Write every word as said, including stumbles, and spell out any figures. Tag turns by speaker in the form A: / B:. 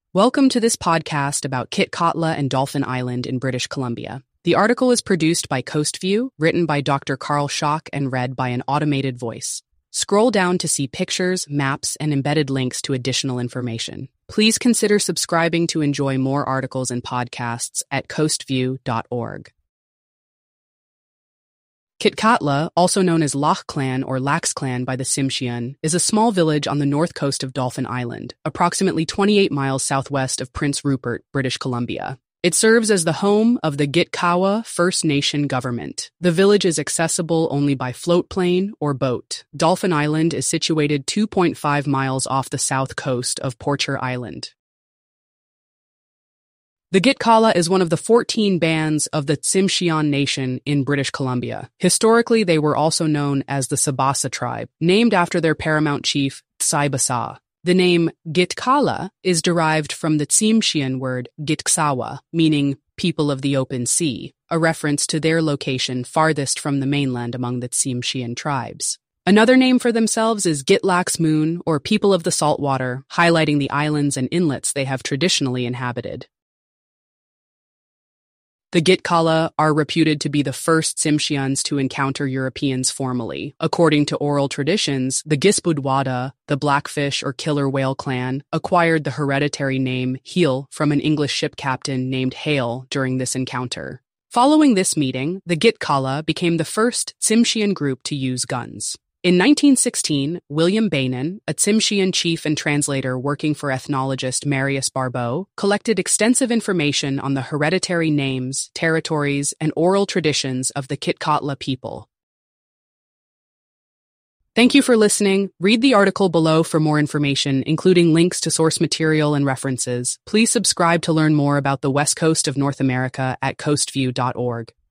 A: Welcome to this podcast about Kitkatla and Dolphin Island in British Columbia. The article is produced by Coastview, written by Doctor Carl Schock and read by an automated voice. Scroll down to see pictures, maps, and embedded links to additional information. Please consider subscribing to enjoy more articles and podcasts at coastview dot org. Kitkatla, also known as Loch Clan or Lax Clan by the Tsimshian, is a small village on the north coast of Dolphin Island, approximately twenty-eight miles southwest of Prince Rupert, British Columbia. It serves as the home of the Gitkawa First Nation government. The village is accessible only by float plane or boat. Dolphin Island is situated two point five miles off the south coast of Porcher Island. The Gitkala is one of the fourteen bands of the Tsimshian Nation in British Columbia. Historically, they were also known as the Sabasa tribe, named after their paramount chief, Tsai-Basa. The name Gitkala is derived from the Tsimshian word Gitksawa, meaning people of the open sea, a reference to their location farthest from the mainland among the Tsimshian tribes. Another name for themselves is Gitlax Moon, or people of the saltwater, highlighting the islands and inlets they have traditionally inhabited. The Gitkala are reputed to be the first Tsimshians to encounter Europeans formally. According to oral traditions, the Gispudwada, the Blackfish or Killer Whale clan, acquired the hereditary name Heel from an English ship captain named Hale during this encounter. Following this meeting, the Gitkala became the first Tsimshian group to use guns. In nineteen sixteen, William Bainan, a Tsimshian chief and translator working for ethnologist Marius Barbeau, collected extensive information on the hereditary names, territories, and oral traditions of the Kitkatla people. Thank you for listening. Read the article below for more information, including links to source material and references. Please subscribe to learn more about the West Coast of North America at coastview dot org.